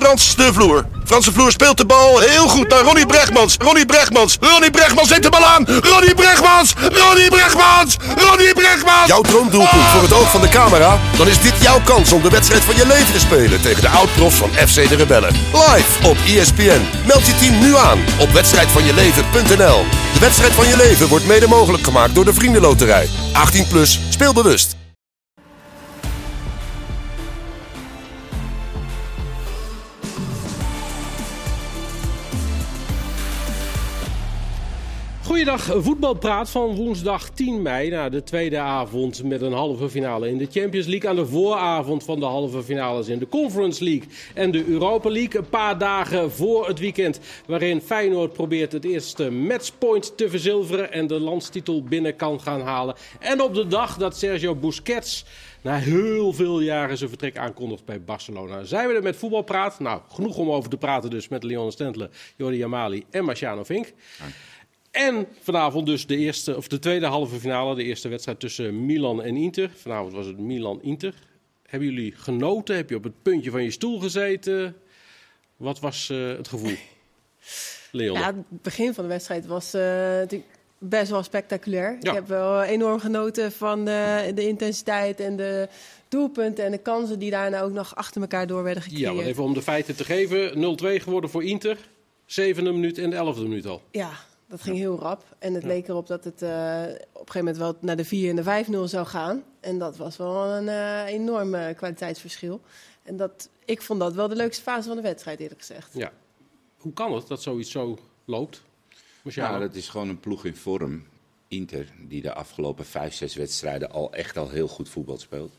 Frans de Vloer. Frans de Vloer speelt de bal heel goed naar Ronnie Brechtmans. Ronnie Brechtmans neemt de bal aan. Ronnie Brechtmans. Jouw droomdoelpunt voor het oog van de camera? Dan is dit jouw kans om de wedstrijd van je leven te spelen tegen de oud-profs van FC de Rebellen. Live op ESPN. Meld je team nu aan op wedstrijdvanjeleven.nl. De wedstrijd van je leven wordt mede mogelijk gemaakt door de Vriendenloterij. 18+, speel bewust. Goeiedag, voetbalpraat van woensdag 10 mei. Na de tweede avond met een halve finale in de Champions League. Aan de vooravond van de halve finales in de Conference League en de Europa League. Een paar dagen voor het weekend waarin Feyenoord probeert het eerste matchpoint te verzilveren en de landstitel binnen kan gaan halen. En op de dag dat Sergio Busquets na heel veel jaren zijn vertrek aankondigt bij Barcelona, zijn we er met voetbalpraat. Nou, genoeg om over te praten dus met Leon Stentler, Jordi Jamali en Marciano Vink. En vanavond dus de tweede halve finale, de eerste wedstrijd tussen Milan en Inter. Vanavond was het Milan-Inter. Hebben jullie genoten? Heb je op het puntje van je stoel gezeten? Wat was het gevoel, Leon? Ja, het begin van de wedstrijd was natuurlijk best wel spectaculair. Ja. Ik heb wel enorm genoten van de intensiteit en de doelpunten en de kansen die daarna ook nog achter elkaar door werden gecreëerd. Ja, maar even om de feiten te geven. 0-2 geworden voor Inter. 7e minuut en 11e minuut al. Ja. Dat ging heel rap. En het leek erop dat het op een gegeven moment wel naar de 4 en de 5-0 zou gaan. En dat was wel een enorm kwaliteitsverschil. En ik vond dat wel de leukste fase van de wedstrijd, eerlijk gezegd. Ja. Hoe kan het dat zoiets zo loopt? Nou, dat is gewoon een ploeg in vorm. Inter, die de afgelopen 5-6 wedstrijden al heel goed voetbal speelt.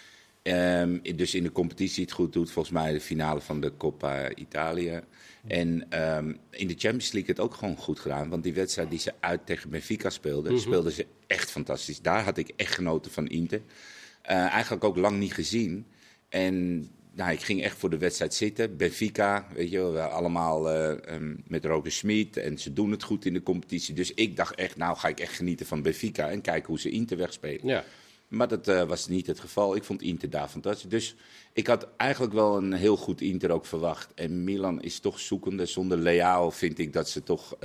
Dus in de competitie het goed doet. Volgens mij de finale van de Coppa Italia. En in de Champions League het ook gewoon goed gedaan. Want die wedstrijd die ze uit tegen Benfica speelden, speelden ze echt fantastisch. Daar had ik echt genoten van Inter. Eigenlijk ook lang niet gezien. En ik ging echt voor de wedstrijd zitten. Benfica, weet je wel, allemaal met Roger Schmid. En ze doen het goed in de competitie. Dus ik dacht echt, nou ga ik echt genieten van Benfica. En kijken hoe ze Inter wegspelen. Ja. Maar dat was niet het geval. Ik vond Inter daar fantastisch. Dus ik had eigenlijk wel een heel goed Inter ook verwacht. En Milan is toch zoekende. Zonder Leao vind ik dat ze toch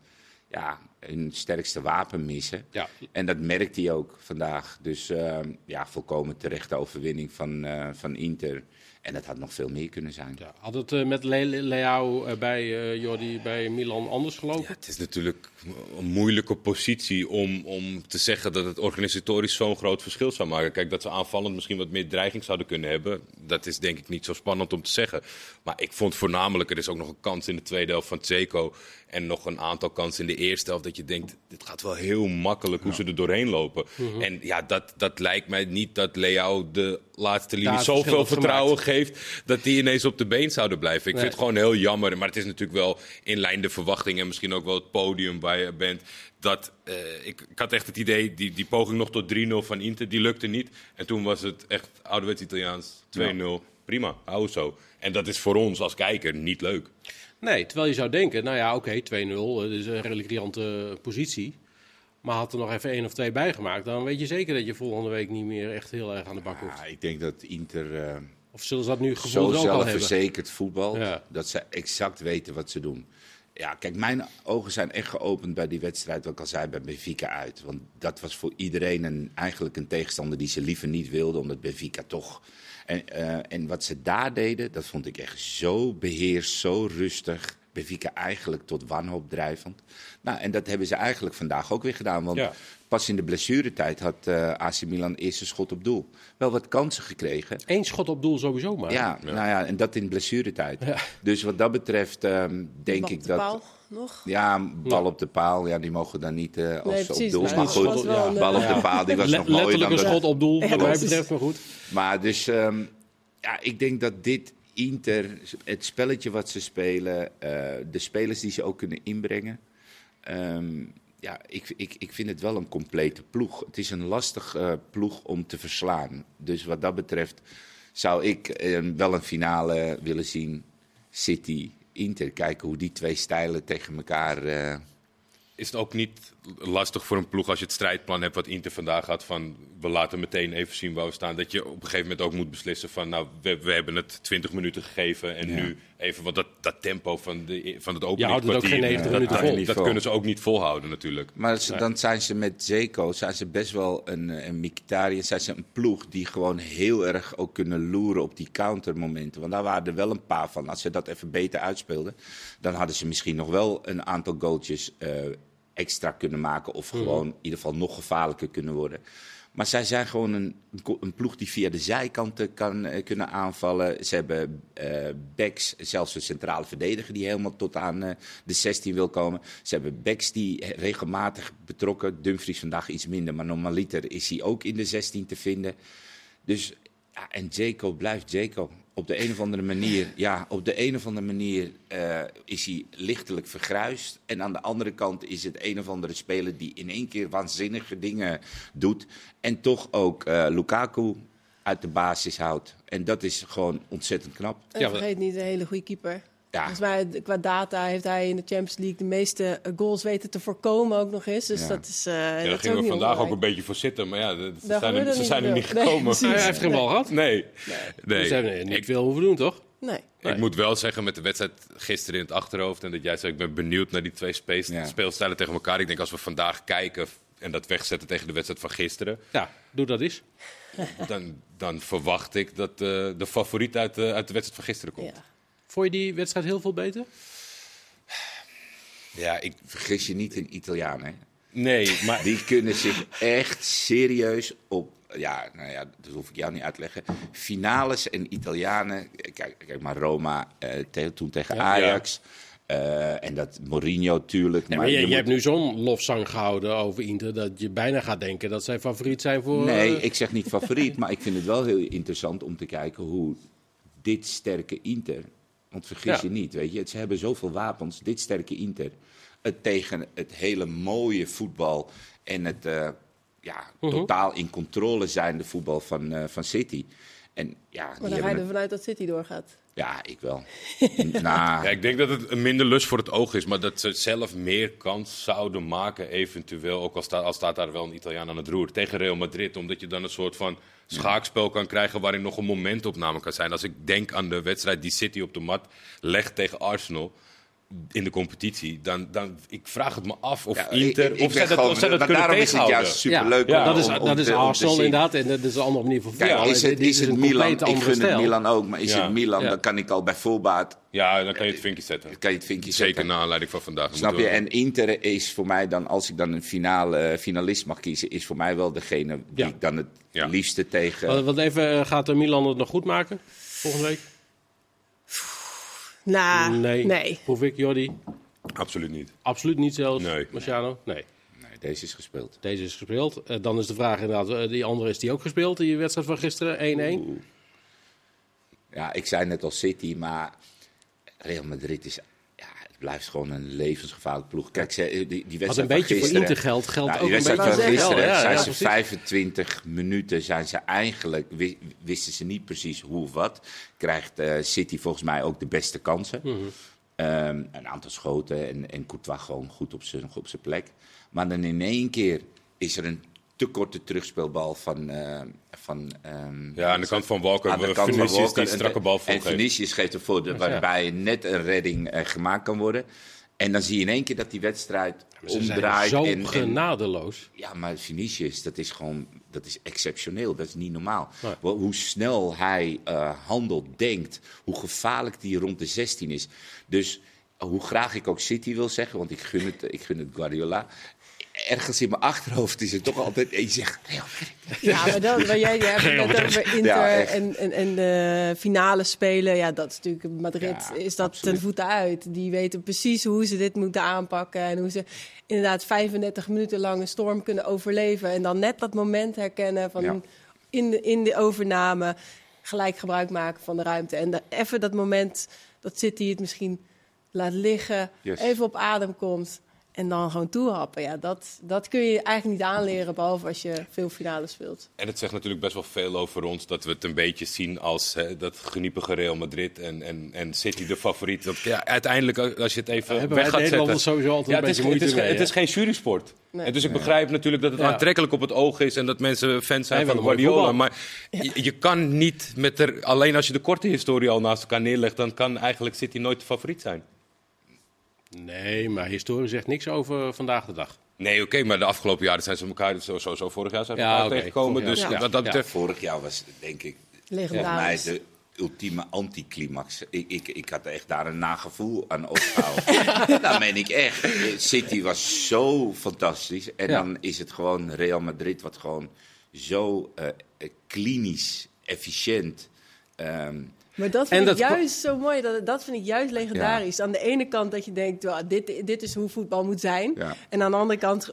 hun sterkste wapen missen. Ja. En dat merkt hij ook vandaag. Dus volkomen terechte overwinning van Inter. En dat had nog veel meer kunnen zijn. Ja, had het met Leao bij Jordi bij Milan anders gelopen? Ja, het is natuurlijk een moeilijke positie om te zeggen dat het organisatorisch zo'n groot verschil zou maken. Kijk, dat ze aanvallend misschien wat meer dreiging zouden kunnen hebben, dat is denk ik niet zo spannend om te zeggen. Maar ik vond voornamelijk, er is ook nog een kans in de tweede helft van Dzeko en nog een aantal kansen in de eerste helft dat je denkt, dit gaat wel heel makkelijk hoe ze er doorheen lopen. En ja, dat lijkt mij niet dat Leao de laatste linie zoveel vertrouwen geeft dat die ineens op de been zouden blijven. Ik vind het gewoon heel jammer. Maar het is natuurlijk wel in lijn de verwachting en misschien ook wel het podium waar je bent. Dat, ik had echt het idee, die poging nog tot 3-0 van Inter, die lukte niet. En toen was het echt ouderwets Italiaans 2-0. Ja. Prima, hou zo. En dat is voor ons als kijker niet leuk. Nee, terwijl je zou denken, 2-0, dat is een redelijk riante positie. Maar had er nog even 1 of 2 bijgemaakt, dan weet je zeker dat je volgende week niet meer echt heel erg aan de bak hoeft. Ja, ik denk dat Inter of zullen ze dat nu gevoeld zo ook al hebben? zelfverzekerd voetbal, dat ze exact weten wat ze doen. Ja, kijk, mijn ogen zijn echt geopend bij die wedstrijd, wat ik al zei, bij Benfica uit. Want dat was voor iedereen eigenlijk een tegenstander die ze liever niet wilden, omdat Benfica toch. En wat ze daar deden, dat vond ik echt zo beheerst, zo rustig. Benfica eigenlijk tot wanhoop drijvend. Nou, en dat hebben ze eigenlijk vandaag ook weer gedaan. Want pas in de blessuretijd had AC Milan eerste schot op doel. Wel wat kansen gekregen. 1 schot op doel sowieso maar. Ja, nou ja, en dat in blessuretijd. Ja. Dus wat dat betreft denk ik dat. Paal nog? Ja, bal op de paal. Ja, die mogen dan niet als precies, op doel. maar goed, bal op de paal, die was nog mooier. Letterlijk een schot op doel, wat mij betreft, maar goed. Maar dus, ik denk dat dit Inter, het spelletje wat ze spelen, de spelers die ze ook kunnen inbrengen. Ik vind het wel een complete ploeg. Het is een lastig ploeg om te verslaan. Dus wat dat betreft zou ik wel een finale willen zien. City, Inter. Kijken hoe die twee stijlen tegen elkaar is het ook niet lastig voor een ploeg als je het strijdplan hebt wat Inter vandaag had van we laten meteen even zien waar we staan. Dat je op een gegeven moment ook moet beslissen van nou, we hebben het 20 minuten gegeven en nu even, want dat tempo van het openingskwartier, ook geen 90 minuten vol. Dat kunnen ze ook niet volhouden natuurlijk. Maar dan zijn ze met Zeko zijn ze best wel een Mkhitaryan, zijn ze een ploeg die gewoon heel erg ook kunnen loeren op die countermomenten. Want daar waren er wel een paar van. Als ze dat even beter uitspeelden, dan hadden ze misschien nog wel een aantal goaltjes extra kunnen maken. Of gewoon in ieder geval nog gevaarlijker kunnen worden. Maar zij zijn gewoon een ploeg die via de zijkanten kunnen aanvallen. Ze hebben backs, zelfs een centrale verdediger die helemaal tot aan de 16 wil komen. Ze hebben backs die regelmatig betrokken. Dumfries vandaag iets minder, maar normaliter is hij ook in de 16 te vinden. Dus, ja, en Dzeko blijft Dzeko. Op de een of andere manier is hij lichtelijk vergruisd. En aan de andere kant is het een of andere speler die in één keer waanzinnige dingen doet. En toch ook Lukaku uit de basis houdt. En dat is gewoon ontzettend knap. En vergeet niet, een hele goede keeper. Ja. Volgens mij, qua data heeft hij in de Champions League de meeste goals weten te voorkomen ook nog eens. Dus dat is Daar gingen we vandaag ook een beetje voor zitten. Maar ja, ze zijn er niet Nee, gekomen. Hij heeft geen bal gehad. Nee. Dus ze hebben niet veel hoeven doen, toch? Nee. Ik moet wel zeggen, met de wedstrijd gisteren in het achterhoofd en dat jij zei, ik ben benieuwd naar die twee speelstijlen tegen elkaar. Ik denk als we vandaag kijken en dat wegzetten tegen de wedstrijd van gisteren, Ja, doe dat eens. dan verwacht ik dat de favoriet uit de wedstrijd van gisteren komt. Ja. Vond je die wedstrijd heel veel beter? Ja, Vergis je niet in Italianen. nee, maar Die kunnen zich echt serieus op... Ja, nou ja, dat hoef ik jou niet uit te leggen. Finales en Italianen... Kijk maar, Roma toen tegen Ajax. En dat Mourinho natuurlijk. Ja, maar je hebt nu zo'n lofzang gehouden over Inter dat je bijna gaat denken dat zij favoriet zijn voor... Nee, ik zeg niet favoriet, maar ik vind het wel heel interessant om te kijken hoe dit sterke Inter... Want vergis je niet, weet je. Ze hebben zoveel wapens. Dit sterke Inter. Het tegen het hele mooie voetbal en het totaal in controle zijnde voetbal van City. En, ja, Maar dan ga je ervan uit dat City doorgaat. Ja, ik wel. ja, ik denk dat het een minder lust voor het oog is, maar dat ze zelf meer kans zouden maken eventueel. Ook al staat daar wel een Italiaan aan het roer tegen Real Madrid. Omdat je dan een soort van schaakspel kan krijgen waarin nog een momentopname kan zijn. Als ik denk aan de wedstrijd die City op de mat legt tegen Arsenal in de competitie, dan ik vraag het me af of Inter of ze dat kunnen daarom is het juist superleuk. Dat is Arsenal inderdaad en dat is een andere manier van voetbal. Kijk, is het Milan? Ik gun het Milan ook, maar is het Milan? Ja. Dan kan ik al bij voorbaat. Ja, dan kan je het vinkje zetten. Zeker Zeker naar aanleiding van vandaag. Snap je? En Inter is voor mij dan, als ik dan een finalist mag kiezen, is voor mij wel degene die ik dan het liefste tegen... Want even, gaat de Milan het nog goed maken volgende week? Nou, nee. Hoef ik, Jordi? Absoluut niet. Absoluut niet zelfs. Nee. Marciano? Nee. Nee, deze is gespeeld. Deze is gespeeld. Dan is de vraag inderdaad, die andere is die ook gespeeld, die wedstrijd van gisteren, 1-1? Ja, ik zei net al City, maar Real Madrid is... Ja, het blijft gewoon een levensgevaarlijk ploeg. Kijk, die wedstrijd Wat een beetje voor Inter geldt ook die wedstrijd een beetje van gisteren zijn ze precies. 25 minuten, zijn ze eigenlijk, wisten ze niet precies hoe of wat. Krijgt City volgens mij ook de beste kansen. Een aantal schoten en Courtois gewoon goed op zijn plek. Maar dan in één keer is er een te korte terugspeelbal van aan de kant van Walker, Vinicius die strakke bal volgeeft. En Vinicius geeft ervoor waarbij net een redding gemaakt kan worden. En dan zie je in één keer dat die wedstrijd omdraait. Zo genadeloos. Ja, maar Vinicius, dat is exceptioneel. Dat is niet normaal. Nee. Hoe snel hij handelt, denkt. Hoe gevaarlijk die rond de 16 is. Dus hoe graag ik ook City wil zeggen, want ik gun het Guardiola. Ergens in mijn achterhoofd is het toch altijd... En je zegt, Ja, maar jij hebt het net over Inter en de finale spelen. Ja, dat is natuurlijk... Madrid is dat absoluut. ten voeten uit. Die weten precies hoe ze dit moeten aanpakken. En hoe ze inderdaad 35 minuten lang een storm kunnen overleven. En dan net dat moment herkennen van in de overname. Gelijk gebruik maken van de ruimte. En even dat moment dat City het misschien laat liggen. Yes. Even op adem komt. En dan gewoon toehappen. Ja, dat kun je eigenlijk niet aanleren, behalve als je veel finales speelt. En het zegt natuurlijk best wel veel over ons dat we het een beetje zien als dat geniepige Real Madrid en City de favoriet. Dat, ja, uiteindelijk, als je het even weg gaat zetten... sowieso altijd een beetje moeite mee, het is geen jurysport. Nee. En dus ik begrijp natuurlijk dat het aantrekkelijk op het oog is en dat mensen fans zijn van Guardiola. Maar je kan niet alleen als je de korte historie al naast elkaar neerlegt, dan kan eigenlijk City nooit de favoriet zijn. Nee, maar historie zegt niks over vandaag de dag. Nee, oké, maar de afgelopen jaren zijn ze elkaar sowieso vorig jaar zijn elkaar tegengekomen. Dus Ja. dat betreft... Vorig jaar was, denk ik, Legendarisch. voor mij de ultieme anticlimax. Ik had echt daar een nagevoel aan opgehouden. Dat meen ik echt. City was zo fantastisch. En dan is het gewoon Real Madrid, wat gewoon zo klinisch, efficiënt... Maar dat vind ik juist zo mooi. Dat vind ik juist legendarisch. Ja. Aan de ene kant dat je denkt, dit is hoe voetbal moet zijn. Ja. En aan de andere kant,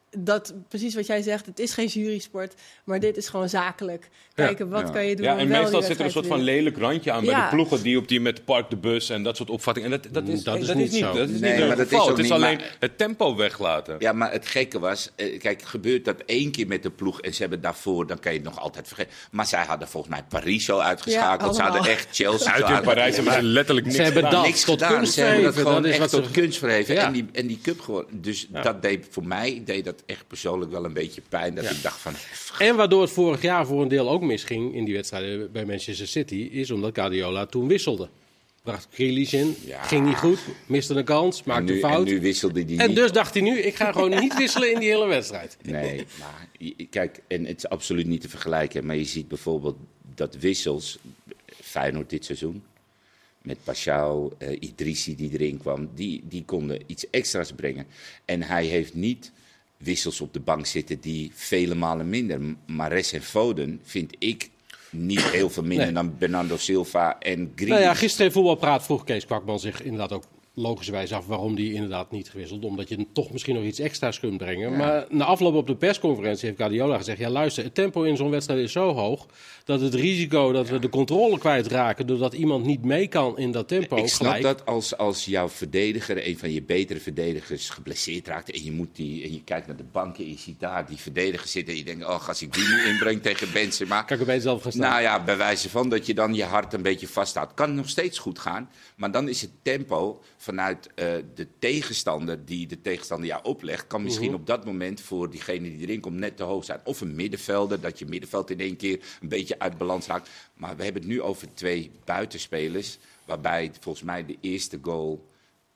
precies wat jij zegt, het is geen jurysport. Maar dit is gewoon zakelijk. Kijken, wat kan je doen om en wel meestal zit er een soort van lelijk randje aan bij de ploegen die met Park de Bus en dat soort opvattingen. En dat is niet zo. Dat is niet het geval. Het is alleen het tempo weglaten. Ja, maar het gekke was, kijk, gebeurt dat 1 keer met de ploeg en ze hebben daarvoor, dan kan je het nog altijd vergeten. Maar zij hadden volgens mij Paris zo uitgeschakeld. Ze hadden echt Chelsea uit in Parijs hebben ze letterlijk niks gedaan. Dat niks tot gedaan. Kunst ze hebben dat verheven, gewoon dat is echt wat tot kunst verheven. Ja. En die cup gewoon. Dus dat deed voor mij dat echt persoonlijk wel een beetje pijn. Dat ik dacht van... En waardoor het vorig jaar voor een deel ook misging in die wedstrijden bij Manchester City, is omdat Guardiola toen wisselde. Bracht Grealish in, ging niet goed, miste een kans, maakte een fout. En nu wisselde hij niet. En dus dacht hij nu, ik ga gewoon niet wisselen in die hele wedstrijd. Nee, maar kijk, en het is absoluut niet te vergelijken. Maar je ziet bijvoorbeeld dat wissels, Feyenoord dit seizoen, met Paschal, Idrissi die erin kwam, die konden iets extra's brengen. En hij heeft niet wissels op de bank zitten die vele malen minder. Mahrez en Foden vind ik niet heel veel minder dan Bernardo Silva en Grealish. Nou ja, gisteren in Voetbalpraat vroeg Kees Kwakman zich inderdaad ook logischerwijs af waarom die inderdaad niet gewisseld. Omdat je toch misschien nog iets extra's kunt brengen. Ja. Maar na afloop op de persconferentie heeft Guardiola gezegd, ja luister, het tempo in zo'n wedstrijd is zo hoog dat het risico dat we de controle kwijtraken doordat iemand niet mee kan in dat tempo. Ik snap dat als jouw verdediger, een van je betere verdedigers, geblesseerd raakt en je kijkt naar de bank en je ziet daar die verdediger zitten en je denkt, als ik die nu inbreng tegen Benzema, kan ik er bij zelf gaan staan. Nou ja, bij wijze van dat je dan je hart een beetje vasthoudt. Kan nog steeds goed gaan, maar dan is het tempo vanuit de tegenstander die de tegenstander jou oplegt, kan misschien op dat moment voor diegene die erin komt net te hoog zijn. Of een middenvelder, dat je middenveld in één keer een beetje uit balans raakt. Maar we hebben het nu over 2 buitenspelers, waarbij volgens mij de eerste goal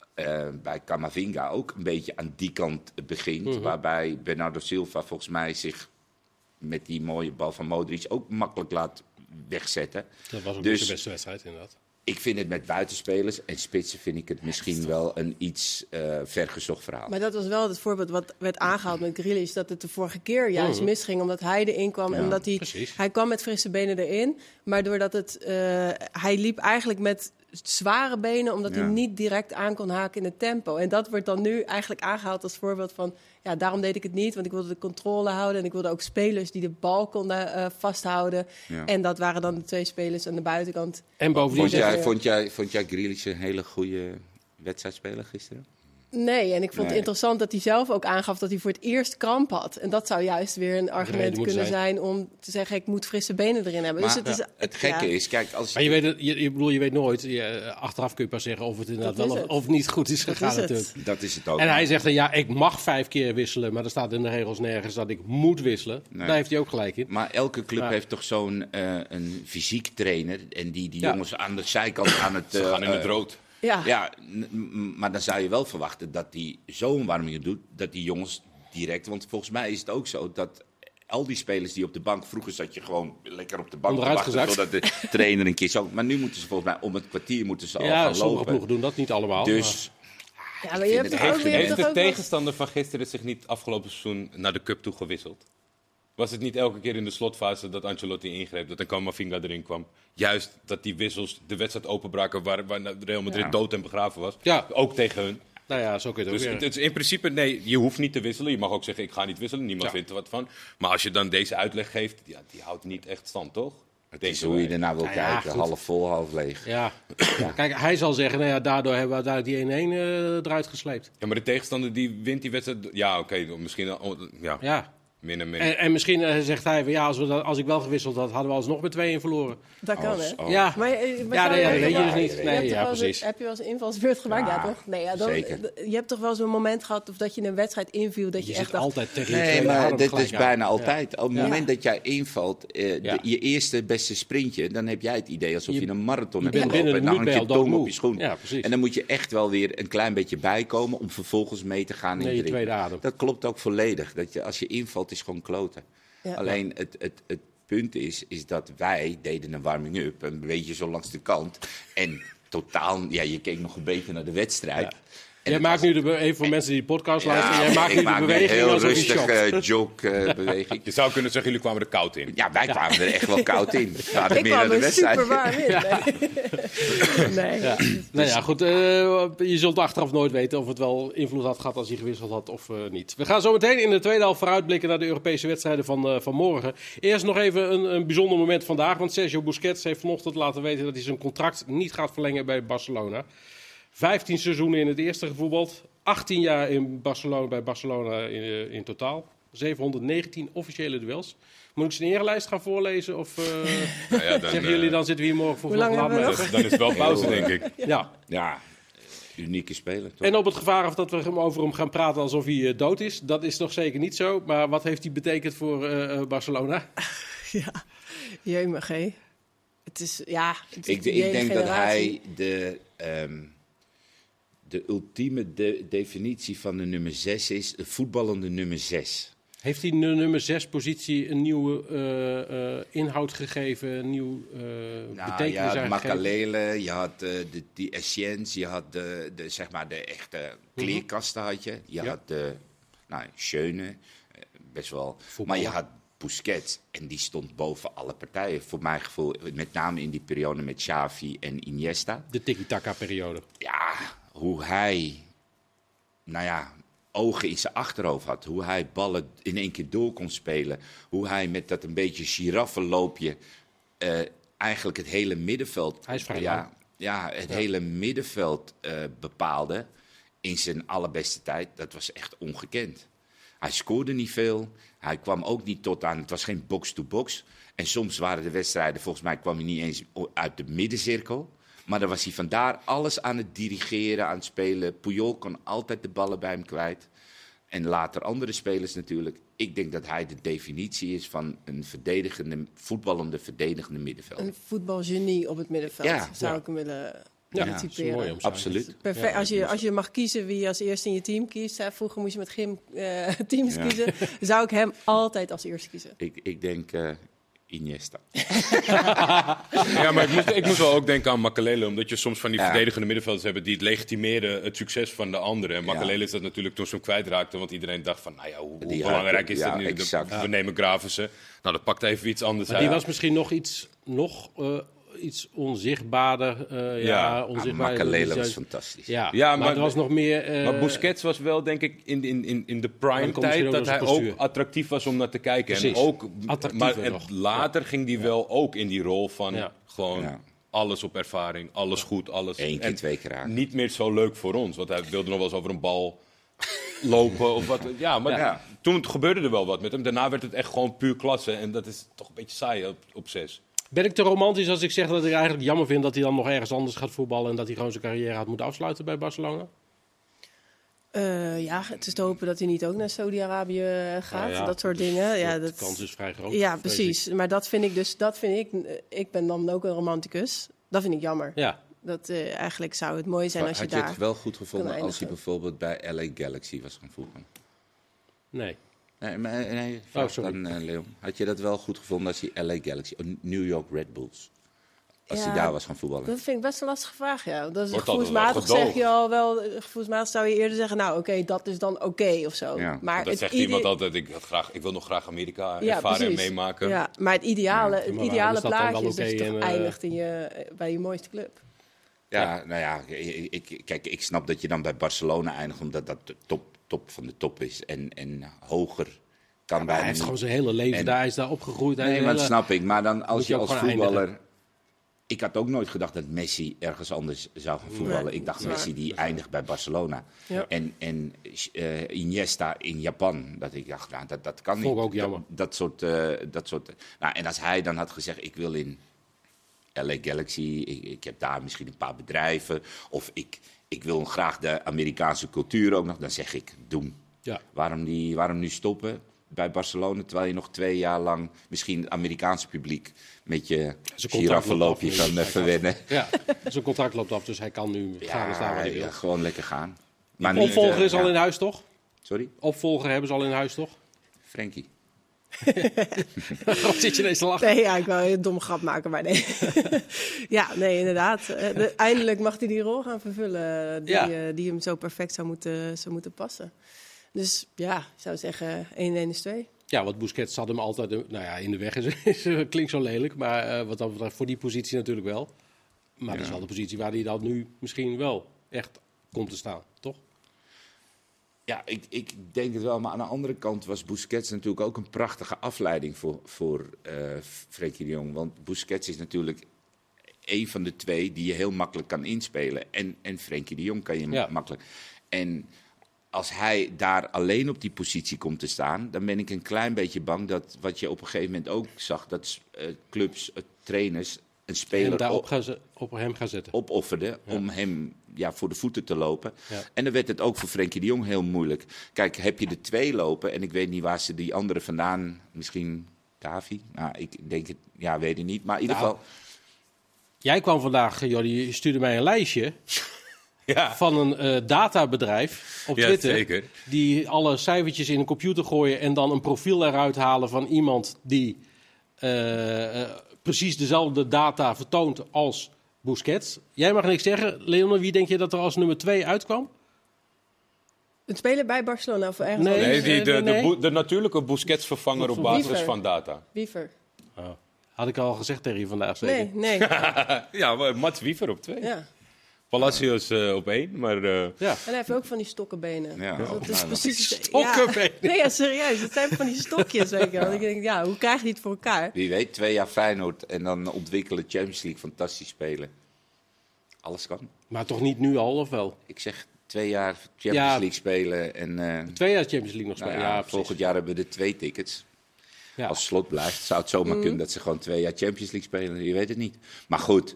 bij Camavinga ook een beetje aan die kant begint. Waarbij Bernardo Silva volgens mij zich met die mooie bal van Modric ook makkelijk laat wegzetten. Dat was ook de beste wedstrijd inderdaad. Ik vind het met buitenspelers en spitsen vind ik het misschien wel een iets vergezocht verhaal. Maar dat was wel het voorbeeld wat werd aangehaald met Grealish, dat het de vorige keer juist misging, omdat hij erin kwam en omdat hij kwam met frisse benen erin, maar doordat hij liep eigenlijk met zware benen, omdat hij niet direct aan kon haken in het tempo. En dat wordt dan nu eigenlijk aangehaald als voorbeeld van, ja, daarom deed ik het niet, want ik wilde de controle houden en ik wilde ook spelers die de bal konden vasthouden. Ja. En dat waren dan de 2 spelers aan de buitenkant. En bovendien vond jij Grealish een hele goede wedstrijdspeler gisteren? Nee, en ik vond het interessant dat hij zelf ook aangaf dat hij voor het eerst kramp had. En dat zou juist weer een argument kunnen zijn om te zeggen, ik moet frisse benen erin hebben. Maar dus het gekke is, kijk, als... Maar je weet nooit, achteraf kun je pas zeggen of het inderdaad wel of niet goed is gegaan natuurlijk. Dat is het ook. En hij zegt dan, ja, ik mag 5 keer wisselen, maar er staat in de regels nergens dat ik moet wisselen. Nee. Daar heeft hij ook gelijk in. Maar elke club heeft toch zo'n een fysiek trainer en die jongens aan de zijkant aan het... Ze gaan in het rood. Ja, maar dan zou je wel verwachten dat hij zo'n warming doet, dat die jongens direct... Want volgens mij is het ook zo dat al die spelers die op de bank... Vroeger zat je gewoon lekker op de bank te wachten totdat de trainer een keer zo... Maar nu moeten ze volgens mij om het kwartier al gaan lopen. Ja, sommige ploegen doen dat niet allemaal. Dus... Ja, maar je hebt toch ook weer... Heeft de tegenstander van gisteren zich niet afgelopen seizoen naar de Cup toe gewisseld? Was het niet elke keer in de slotfase dat Ancelotti ingreep, dat een Camavinga erin kwam? Juist dat die wissels de wedstrijd openbraken waar Real Madrid dood en begraven was. Ja. Ook tegen hun. Nou ja, zo kun je het ook weer. Dus in principe, nee, je hoeft niet te wisselen. Je mag ook zeggen, ik ga niet wisselen. Niemand vindt er wat van. Maar als je dan deze uitleg geeft, die houdt niet echt stand, toch? Het is hoe je ernaar wil kijken. goed. Half vol, half leeg. Ja. Kijk, hij zal zeggen, daardoor hebben we uiteindelijk die 1-1 eruit gesleept. Ja, maar de tegenstander die wint die wedstrijd... Ja, oké, misschien... Ja. Min en min. En misschien zegt hij, als ik wel gewisseld had, hadden we alsnog met 2-1 verloren. Dat kan, hè? Ja, Maar dat weet je dus niet. Nee, precies. Heb je wel eens een invalsbeurt gemaakt? Ja, toch? Nee, zeker. Je hebt toch wel zo'n moment gehad of dat je een wedstrijd inviel dat je echt zit dacht... altijd tegen je Nee, tweede maar adem dit gelijk is aan. bijna altijd. Op het Ja. moment dat jij invalt, je eerste beste sprintje, dan heb jij het idee alsof je een marathon hebt bent gelopen. binnen En een dan minuut hangt ben je je al tong op doodmoe. je schoen. Ja, precies. En dan moet je echt wel weer een klein beetje bijkomen om vervolgens mee te gaan in Nee, je de ring. tweede adem. Dat klopt ook volledig. Dat je, als je invalt, is gewoon kloten. Ja. Alleen het punt is dat wij deden een warming-up, een beetje zo langs de kant. En totaal, je keek nog een beetje naar de wedstrijd. En Jij het maakt was- nu even voor mensen die de podcast luisteren, jij maakt ik nu de maak beweging een heel alsof je shokt. rustige jogbeweging. Je zou kunnen zeggen, jullie kwamen er koud in. Ja, wij kwamen er echt wel koud in. We hadden Ik meer naar kwam de er super wedstrijd. warm in. Nee. Ja. Nou ja, goed. Je zult achteraf nooit weten of het wel invloed had gehad als hij gewisseld had of niet. We gaan zo meteen in de tweede helft vooruitblikken naar de Europese wedstrijden van morgen. Eerst nog even een bijzonder moment vandaag. Want Sergio Busquets heeft vanochtend laten weten dat hij zijn contract niet gaat verlengen bij Barcelona. 15 seizoenen in het eerste gevoetbald. 18 jaar bij Barcelona in totaal. 719 officiële duels. Moet ik zijn erelijst gaan voorlezen? Of Nou ja, zeggen jullie dan zitten we hier morgen voor Hoe lang laat hebben we met- nog? Dan is het wel pauze, denk ik. Ja. Ja, unieke speler. Toch? En op het gevaar of dat we over hem gaan praten alsof hij dood is. Dat is nog zeker niet zo. Maar wat heeft hij betekend voor Barcelona? Ja, jemig, hé. Het is, het is Ik die hele denk dat generatie. hij de ultieme definitie van de nummer 6 is, de voetballende nummer 6. Heeft hij de nummer 6 positie een nieuwe inhoud gegeven? Een nieuw betekenis je had gegeven? Makalele, je had die Essence, je had zeg maar de echte kleerkasten had je. Je had Schöne, best wel. Maar je had Busquets en die stond boven alle partijen. Voor mijn gevoel, met name in die periode met Xavi en Iniesta. De tiki-taka-periode. Ja, hoe hij, ogen in zijn achterhoofd had. Hoe hij ballen in één keer door kon spelen. Hoe hij met dat een beetje giraffenloopje eigenlijk het hele middenveld... Hij is vrij lang. Hele middenveld bepaalde in zijn allerbeste tijd. Dat was echt ongekend. Hij scoorde niet veel. Hij kwam ook niet tot aan... Het was geen box-to-box. En soms waren de wedstrijden... Volgens mij kwam hij niet eens uit de middencirkel. Maar dan was hij vandaar alles aan het dirigeren, aan het spelen. Puyol kon altijd de ballen bij hem kwijt. En later andere spelers natuurlijk. Ik denk dat hij de definitie is van een voetballende verdedigende middenvelder. Een voetbalgenie op het middenveld, zou ik hem willen Ja, typeren. dat is een mooie omschrijving. Absoluut. Perfect. Als je mag kiezen wie je als eerste in je team kiest. Hè, vroeger moest je met teams kiezen. Zou ik hem altijd als eerste kiezen. Ik denk Iniesta. Ja, maar ik moest wel ook denken aan Makalele. Omdat je soms van die verdedigende middenvelders hebt die het legitimeren het succes van de anderen. En Makalele is dat natuurlijk toen ze hem kwijtraakte. Want iedereen dacht van, hoe belangrijk is dat nu? exact. We nemen Gravensen. Nou, dat pakt even iets anders Maar uit. die was misschien nog iets onzichtbaarder. Onzichtbaarder. Makalele was fantastisch. Ja, maar er was nog meer... Maar Busquets was wel, denk ik, in de prime komt misschien tijd ook dat hij door zijn ook attractief was om naar te kijken. Precies. En ook, Attractiever maar nog. later ging hij wel ook in die rol van gewoon Ja. alles op ervaring, alles goed, alles. Eén keer, En 2 keer aan. niet meer zo leuk voor ons, want hij wilde nog wel eens over een bal lopen of wat. Ja, maar toen gebeurde er wel wat met hem. Daarna werd het echt gewoon puur klasse en dat is toch een beetje saai op 6. Ben ik te romantisch als ik zeg dat ik eigenlijk jammer vind dat hij dan nog ergens anders gaat voetballen en dat hij gewoon zijn carrière had moeten afsluiten bij Barcelona? Het is te hopen dat hij niet ook naar Saudi-Arabië gaat. Dat soort dingen. De kans is vrij groot. Ja, vrees precies. ik. Maar dat vind ik, ik ben dan ook een romanticus. Dat vind ik jammer. Ja. Dat eigenlijk zou het mooi zijn als je Had je daar... het wel goed gevonden kan als hij eindigen. bijvoorbeeld bij LA Galaxy was gaan voetballen? Nee. Nee, sorry. aan Leon. Had je dat wel goed gevonden als hij LA Galaxy, New York Red Bulls, als hij daar was gaan voetballen? Dat vind ik best een lastige vraag, ja. Dat is Wordt gevoelsmatig altijd wel zeg je al wel... Gevoelsmatig zou je eerder zeggen, nou oké, dat is dan oké of zo. Ja. Maar Dat zegt iemand altijd, ik wil nog graag Amerika ervaren en meemaken. Ja, maar het ideale, maar het waarom ideale is dat dan plaatje wel is dat je oké toch en, eindigt bij je mooiste club. Ja, nou ja, ik snap dat je dan bij Barcelona eindigt, omdat dat de top van de top is. En hoger kan bijna Hij heeft niet. gewoon zijn hele leven daar, hij is daar opgegroeid. Hij Nee, is maar dat hele- snap ik. Maar dan als moet je je ook als gewoon voetballer... eindigen. Ik had ook nooit gedacht dat Messi ergens anders zou gaan voetballen. Nee, Ik dacht dat is Messi die eindigt bij Barcelona. Ja. En Iniesta in Japan. Dat ik dacht, nou, dat kan niet. Vond ik ook jammer. Dat soort. Nou, en als hij dan had gezegd, ik wil in LA Galaxy. Ik heb daar misschien een paar bedrijven. Of ik wil graag de Amerikaanse cultuur ook nog. Dan zeg ik, doen. Ja. Waarom nu stoppen bij Barcelona, terwijl je nog 2 jaar lang misschien het Amerikaanse publiek met je Zijn contract giraffenloopje loopt af kan nu. verwennen. Ja, zijn contract loopt af, dus hij kan nu gaan en staan waar hij wil. Ja, gewoon lekker gaan. Maar Opvolger is al ja. in huis, toch? Sorry? Opvolger hebben ze al in huis, toch? Frenkie. Wat zit je ineens te lachen? Nee, ja, ik wou een domme grap maken, maar nee. Ja, nee, inderdaad. Eindelijk mag hij die rol gaan vervullen die hem zo perfect zou moeten passen. Dus ja, ik zou zeggen 1-1 is 2. Ja, want Busquets zat hem altijd in de weg. Klinkt zo lelijk, maar wat dat betreft voor die positie natuurlijk wel. Maar dat is wel de positie waar hij dan nu misschien wel echt komt te staan, toch? Ja, ik denk het wel. Maar aan de andere kant was Busquets natuurlijk ook een prachtige afleiding voor Frenkie de Jong. Want Busquets is natuurlijk een van de 2 die je heel makkelijk kan inspelen. En Frenkie de Jong kan je makkelijk. En als hij daar alleen op die positie komt te staan, dan ben ik een klein beetje bang dat wat je op een gegeven moment ook zag, dat clubs, trainers een En speler daarop op hem gaan zetten. opofferden om hem voor de voeten te lopen. Ja. En dan werd het ook voor Frenkie de Jong heel moeilijk. Kijk, heb je er 2 lopen en ik weet niet waar ze die andere vandaan, misschien Gavi? Nou, ik denk het, weet ik niet. Maar in ieder geval, Jij kwam vandaag, Jordi, je stuurde mij een lijstje Ja, van een databedrijf op ja Twitter. zeker. Die alle cijfertjes in een computer gooien en dan een profiel eruit halen van iemand die precies dezelfde data vertoont als Busquets. Jij mag niks zeggen. Leon, wie denk je dat er als nummer 2 uitkwam? Een speler bij Barcelona of ergens Nee. anders? Nee, de natuurlijke Busquets-vervanger op basis Wiever. van data. Wiever. Had ik al gezegd tegen je vandaag, zeker? Nee. Ja, maar Mats Wiever op 2. Ja. Palacios op 1, maar... Ja. En hij heeft ook van die stokkenbenen. Ja. Dus dat is Nou, precies... Stokkenbenen? Ja. Nee, ja, serieus. Het zijn van die stokjes, weet je wel. Ik denk, hoe krijg je die het voor elkaar? wie weet, 2 jaar Feyenoord en dan ontwikkelen Champions League fantastisch spelen. Alles kan. Maar toch niet nu al, of wel? Ik zeg 2 jaar Champions Ja. League spelen en 2 jaar Champions League nog nou spelen. ja, Ja, precies. volgend jaar hebben we er 2 tickets. Ja. Als Slot blijft, zou het zomaar kunnen dat ze gewoon 2 jaar Champions League spelen. Je weet het niet. Maar goed,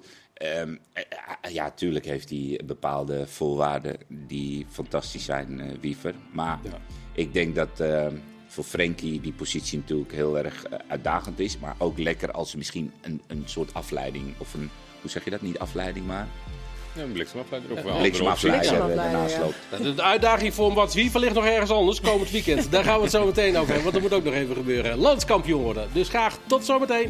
tuurlijk heeft hij bepaalde voorwaarden die fantastisch zijn, Wiever. Maar Ja. ik denk dat voor Frenkie die positie natuurlijk heel erg uitdagend is. Maar ook lekker als er misschien een soort afleiding of een... Hoe zeg je dat? Niet afleiding, maar Ja, een bliksemafleider of wel bliksemafleider Bliksemafleider, daarnaast ja. loopt. De uitdaging voor Mats Wiever ligt nog ergens anders komend weekend. Daar gaan we het zo meteen over hebben, want dat moet ook nog even gebeuren. Landskampioen worden. Dus graag tot zometeen.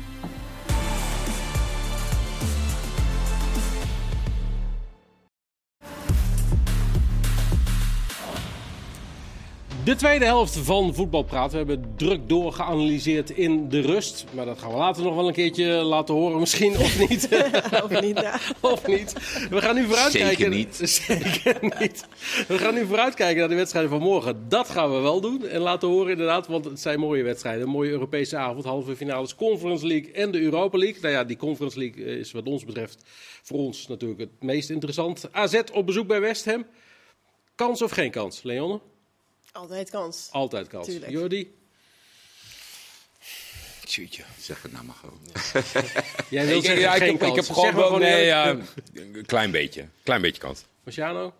De tweede helft van Voetbalpraat. We hebben druk doorgeanalyseerd in de rust. Maar dat gaan we later nog wel een keertje laten horen misschien, of niet. Of niet, ja. Of niet. We gaan nu vooruitkijken. Zeker niet. Zeker niet. We gaan nu vooruitkijken naar de wedstrijden van morgen. Dat gaan we wel doen. En laten horen inderdaad, want het zijn mooie wedstrijden. Een mooie Europese avond, halve finales Conference League en de Europa League. Nou ja, die Conference League is wat ons betreft voor ons natuurlijk het meest interessant. AZ op bezoek bij West Ham. Kans of geen kans, Leonne? Altijd kans. Altijd kans. Tuurlijk. Jordi? Tjoetje. Zeg het nou maar gewoon. Jij wilt zeggen geen kans. Ik heb Zeg gewoon maar wel... Nee, eerlijk. een klein beetje. Klein beetje kans. Marciano?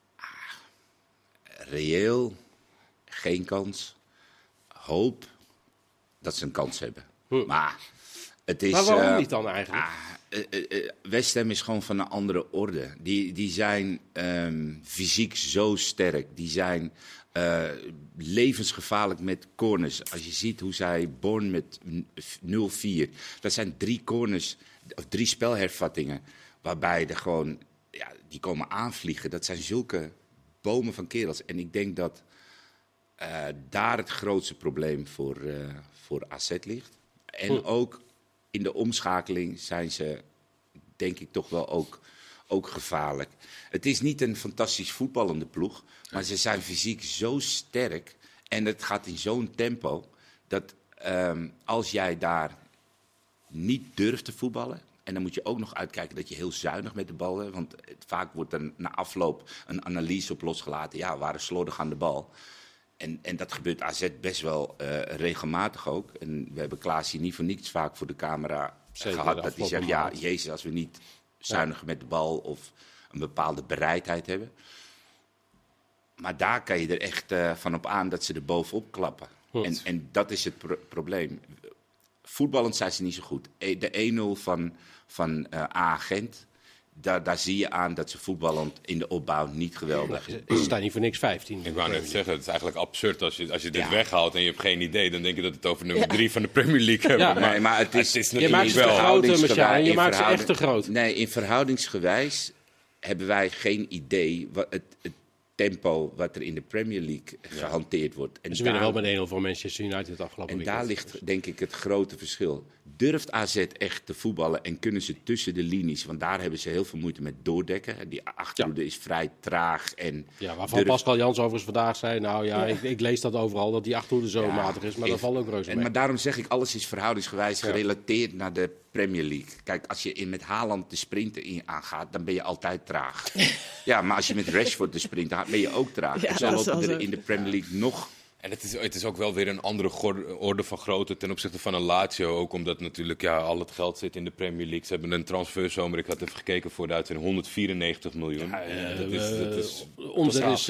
Reëel, geen kans. Hoop dat ze een kans hebben. Maar het is... Maar waarom niet dan eigenlijk? West Ham is gewoon van een andere orde. Die zijn fysiek zo sterk. Die zijn levensgevaarlijk met corners. Als je ziet hoe zij Born met 0-4. Dat zijn 3 corners, of 3 spelhervattingen. Waarbij er gewoon, die komen aanvliegen. Dat zijn zulke bomen van kerels. En ik denk dat daar het grootste probleem voor AZ ligt. En ook in de omschakeling zijn ze, denk ik, toch wel ook gevaarlijk. Het is niet een fantastisch voetballende ploeg, maar ze zijn fysiek zo sterk. En het gaat in zo'n tempo dat als jij daar niet durft te voetballen... en dan moet je ook nog uitkijken dat je heel zuinig met de bal bent... want vaak wordt er na afloop een analyse op losgelaten. Ja, we waren slordig aan de bal. En dat gebeurt AZ best wel regelmatig ook. En we hebben Klaas hier niet voor niets vaak voor de camera gehad. Dat hij zegt, ja, jezus, als we niet zuinig met de bal... of een bepaalde bereidheid hebben... Maar daar kan je er echt van op aan dat ze er bovenop klappen. En dat is het probleem. Voetballend zijn ze niet zo goed. De 1-0 van A-Gent, daar zie je aan dat ze voetballend in de opbouw niet geweldig zijn. Ze staan niet voor niks 15. Ik wou net zeggen, het is eigenlijk absurd als je dit weghaalt en je hebt geen idee. Dan denk je dat we het over nummer 3 van de Premier League hebben. Ja. Nee, maar het is je maakt ze te groot, Marciaan. Je maakt ze echt te groot. Nee, in verhoudingsgewijs hebben wij geen idee wat het tempo wat er in de Premier League gehanteerd wordt. En ze winnen wel met 1-0 van Manchester United het afgelopen weekend. En daar ligt denk ik het grote verschil. Durft AZ echt te voetballen en kunnen ze tussen de linies... want daar hebben ze heel veel moeite met doordekken. Die achterhoede is vrij traag. En waarvan Pascal Jans overigens vandaag zei... nou ja, ik lees dat overal, dat die achterhoede zo matig is. Maar dat valt ook reuze mee. Maar daarom zeg ik, alles is verhoudingsgewijs gerelateerd naar de Premier League. Kijk, als je met Haaland de sprinten aangaat, dan ben je altijd traag. Ja, maar als je met Rashford de sprint gaat, ben je ook traag. Ja, en zo lopen er in de Premier League nog... En het is ook wel weer een andere orde van grootte ten opzichte van een Lazio. Ook omdat natuurlijk al het geld zit in de Premier League. Ze hebben een transferzomer, ik had even gekeken voor de uitzending, 194 miljoen. Dat is omzet is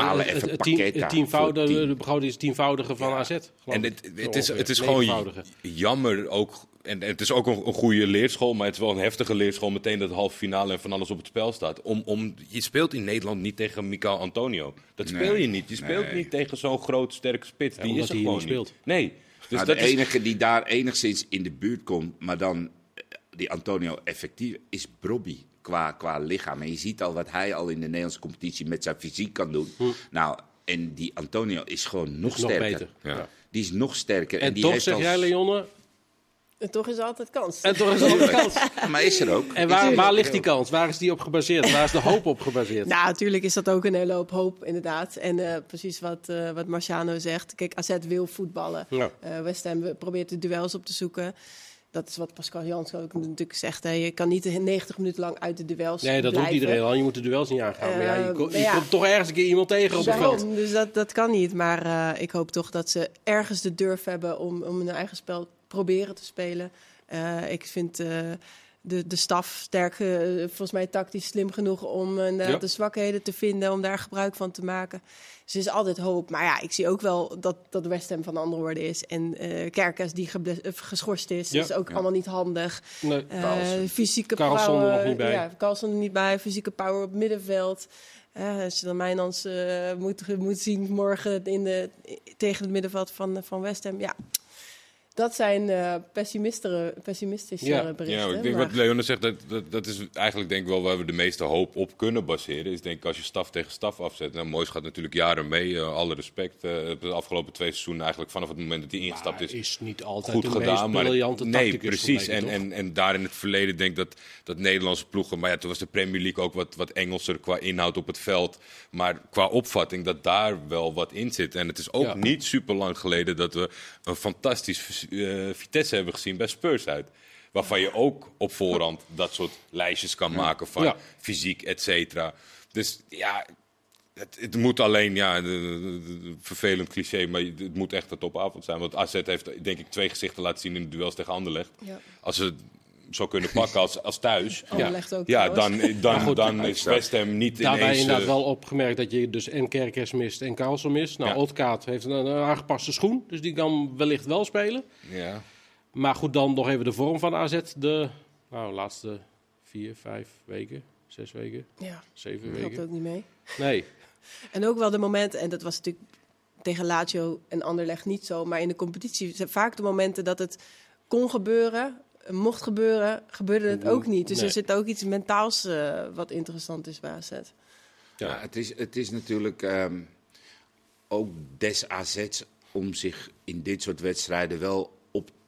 het tienvoudige, de begroting is tienvoudige van AZ. En het is gewoon jammer ook. En het is ook een goede leerschool, maar het is wel een heftige leerschool. Meteen dat halve finale en van alles op het spel staat. Je speelt in Nederland niet tegen Michail Antonio. Dat speel je niet. Je speelt niet tegen zo'n groot, sterke spits. Die is er gewoon niet speelt. Nee. Dus de enige die daar enigszins in de buurt komt, maar dan die Antonio effectief, is Brobby qua lichaam. En je ziet al wat hij al in de Nederlandse competitie met zijn fysiek kan doen. Nou, en die Antonio is gewoon nog sterker. Beter. Ja. Die is nog sterker. En die toch heeft zeg jij, Leonne... En toch is er altijd kans. Maar is er ook. En waar ligt die kans? Waar is die op gebaseerd? Waar is de hoop op gebaseerd? Nou, natuurlijk is dat ook een hele hoop hoop, inderdaad. En precies wat Marciano zegt. Kijk, AZ wil voetballen. Ja. West Ham probeert de duels op te zoeken. Dat is wat Pascal Jans ook natuurlijk zegt. Hè. Je kan niet 90 minuten lang uit de duels Nee, dat blijven. roept iedereen al. Je moet de duels niet aangaan. Maar je komt toch ergens een keer iemand tegen op het veld. Dus dat kan niet. Maar ik hoop toch dat ze ergens de durf hebben om hun eigen spel proberen te spelen. Ik vind de staf sterk, volgens mij tactisch slim genoeg om de zwakheden te vinden, om daar gebruik van te maken. Dus er is altijd hoop. Maar ja, ik zie ook wel dat West Ham van de andere orde is. En Kerkers die geschorst is, is ook allemaal niet handig. Nee, fysieke Carlson power, er nog niet bij. Ja, Carlson er niet bij. Fysieke power op middenveld. Als je dan Mijnans moet zien morgen tegen het middenveld van West Ham. Ja. Dat zijn pessimistische berichten. Ja, ik denk wat Leone zegt, dat is eigenlijk denk ik wel waar we de meeste hoop op kunnen baseren. Is denk ik als je staf tegen staf afzet. Nou, Moyes gaat natuurlijk jaren mee, alle respect. De afgelopen 2 seizoenen eigenlijk vanaf het moment dat hij ingestapt is niet altijd goed de gedaan. meest briljante tacticus. Nee, precies. Gebleken, en daar in het verleden denk ik dat Nederlandse ploegen... Maar ja, toen was de Premier League ook wat Engelser qua inhoud op het veld. Maar qua opvatting dat daar wel wat in zit. En het is ook niet super lang geleden dat we een fantastisch... Vitesse hebben gezien bij Spurs uit. Waarvan je ook op voorhand dat soort lijstjes kan maken van fysiek, et cetera. Dus ja, het moet alleen, vervelend cliché, maar het moet echt de topavond zijn. Want AZ heeft denk ik 2 gezichten laten zien in de duels tegen Anderlecht. Ja. Als ze zo kunnen pakken als thuis. Dan is West Ham niet daarbij ineens... inderdaad wel opgemerkt dat je dus en Kerkers mist en Carlson mist. Nou, Odkaat heeft een aangepaste schoen, dus die kan wellicht wel spelen. Ja. Maar goed, dan nog even de vorm van AZ. De laatste 4, 5 weken, 6 weken, 7 weken. Dat helpt ook niet mee. Nee. En ook wel de momenten, en dat was natuurlijk tegen Lazio en Anderlecht niet zo, maar in de competitie zijn vaak de momenten dat het kon gebeuren... Mocht gebeuren, gebeurde het ook niet. Dus er zit ook iets mentaals wat interessant is bij AZ. Ja, het is natuurlijk ook des AZ's om zich in dit soort wedstrijden wel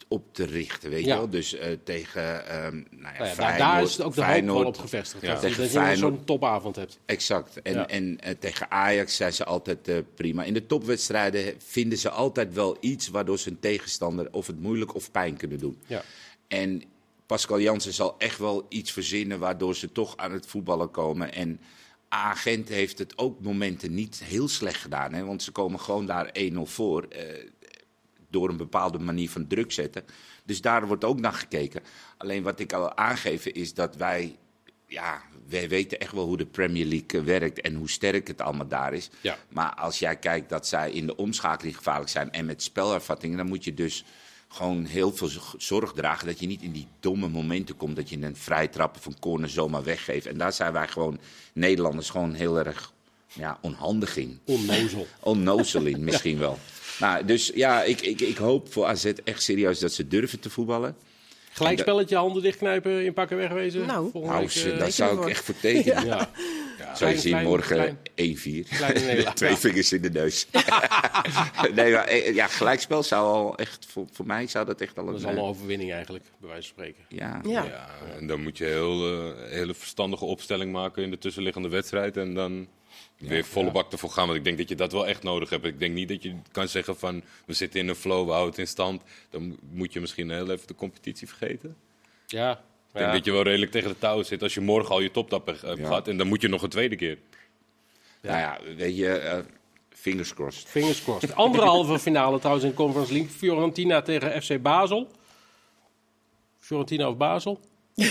op te richten, weet je Ja. wel. Dus tegen Feyenoord, daar is het ook de hoop wel op gevestigd. Ja. Dat je zo'n topavond hebt. Exact. Ja. En tegen Ajax zijn ze altijd prima. In de topwedstrijden vinden ze altijd wel iets waardoor ze een tegenstander of het moeilijk of pijn kunnen doen. Ja. En Pascal Jansen zal echt wel iets verzinnen waardoor ze toch aan het voetballen komen. En Gent heeft het ook momenten niet heel slecht gedaan. Hè? Want ze komen gewoon daar 1-0 voor. Door een bepaalde manier van druk zetten. Dus daar wordt ook naar gekeken. Alleen wat ik al aangeef is dat wij weten echt wel hoe de Premier League werkt en hoe sterk het allemaal daar is. Ja. Maar als jij kijkt dat zij in de omschakeling gevaarlijk zijn en met spelervattingen, dan moet je dus gewoon heel veel zorg dragen dat je niet in die domme momenten komt dat je een vrij trappen van corner zomaar weggeeft. En daar zijn wij gewoon, Nederlanders, gewoon heel erg onhandig in. Onnozel. Onnozel in, misschien wel. Nou, dus ja, ik hoop voor AZ echt serieus dat ze durven te voetballen. Gelijkspelletje, handen dichtknijpen, inpakken, wegwezen. Nou, Volgende week, daar zou ik echt voor tekenen. ja. Zou je zien, klein- morgen klein- 1-4. kleine nederlaag. 2 vingers in de neus. Nee, maar gelijkspel zou al echt, voor mij zou dat echt al Dat is al een overwinning eigenlijk, bij wijze van spreken. Ja. Ja. Ja, en dan moet je hele verstandige opstelling maken in de tussenliggende wedstrijd. En dan weer volle bak ervoor gaan. Want ik denk dat je dat wel echt nodig hebt. Ik denk niet dat je kan zeggen van we zitten in een flow, we houden het in stand. Dan moet je misschien heel even de competitie vergeten. Ja. Ik denk dat je wel redelijk tegen de touwen zit als je morgen al je toptap hebt gehad. En dan moet je nog een tweede keer. Nou ja, weet je, fingers crossed. Fingers crossed. Anderhalve finale trouwens in Conference League. Fiorentina tegen FC Basel. Fiorentina of Basel?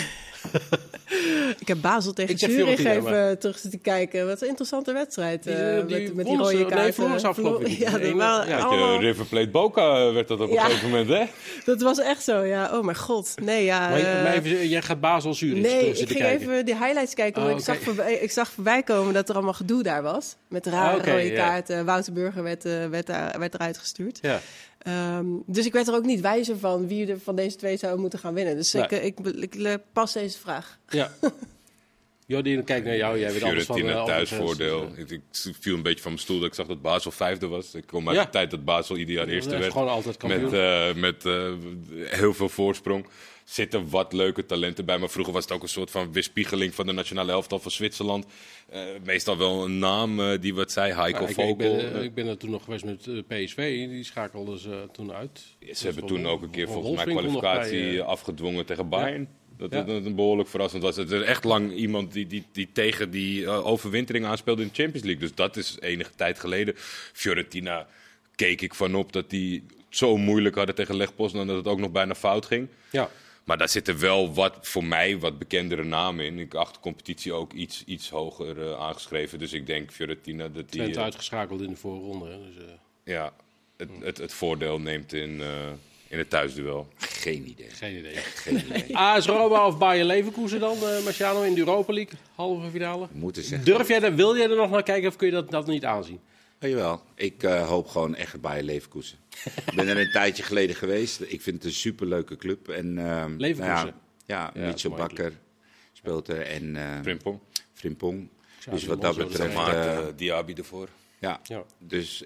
Ik heb Basel tegen Ik zeg Zurich Fiorentina, even terug zitten kijken. Wat een interessante wedstrijd. Die met die wonnen ze- rode kaarten. verloren ze afgelopen week. Ja, dat, waren Ja, allemaal- River Plate Boca werd dat op een Ja. gegeven moment, hè? dat was echt zo, ja. Oh mijn god. Nee, ja. Maar even, jij gaat Basel Zurich Nee, terug ik zitten ging kijken. even die highlights kijken. Oh, Want oké. ik zag voorbij komen dat er allemaal gedoe daar was. Met rare Oké, rode ja. kaarten. Wouter Burger werd eruit gestuurd. Ja. Dus ik werd er ook niet wijzer van wie er van deze twee zou moeten gaan winnen. Dus Nee. ik pas deze vraag. Ja. Jordi, dan kijk naar jou. Jij weet alles van Fiorentina andere thuisvoordeel. fans, dus, Ik viel een beetje van mijn stoel dat ik zag dat Basel 5e was. Ik kom uit Ja. de tijd dat Basel ieder jaar eerste dat is werd. gewoon altijd kampioen. Met heel veel voorsprong. Zitten wat leuke talenten bij. Maar vroeger was het ook een soort van weerspiegeling van de nationale elftal van Zwitserland. Meestal wel een naam die wat zei. Heiko Ja, Vogel. ik ben er toen nog geweest met PSV. Die schakelden ze toen uit. Ze hebben toen ook een keer Van volgens mij Wolfswinkel nog kwalificatie bij, afgedwongen tegen Bayern. Dat Ja. een behoorlijk verrassend was. Het is echt lang iemand die tegen die overwintering aanspeelde in de Champions League. Dus dat is enige tijd geleden. Fiorentina keek ik van op dat die het zo moeilijk hadden tegen Lech Poznan dat het ook nog bijna fout ging. Ja. Maar daar zitten wel voor mij wat bekendere namen in. Ik acht de competitie ook iets hoger aangeschreven. Dus ik denk Fiorentina dat die Twente uitgeschakeld in de voorronde. Hè. Dus, ja, het voordeel neemt in het thuisduel. Geen idee. geen idee. Geen idee. AS Roma of Bayer Leverkusen dan, Marciano, in de Europa League, halve finale. Moeten zeggen. Wil jij er nog naar kijken of kun je dat niet aanzien? Jawel, ik hoop gewoon echt bij Leverkusen. Ik ben er een tijdje geleden geweest. Ik vind het een superleuke club. En, Leverkusen? Ja, Ja, Mitchell mooie Bakker speelt er en Frimpong. Frimpong. Ja, Dus die wat dat Alonso, betreft... Maarten Diaby ervoor. ja. Ja. Dus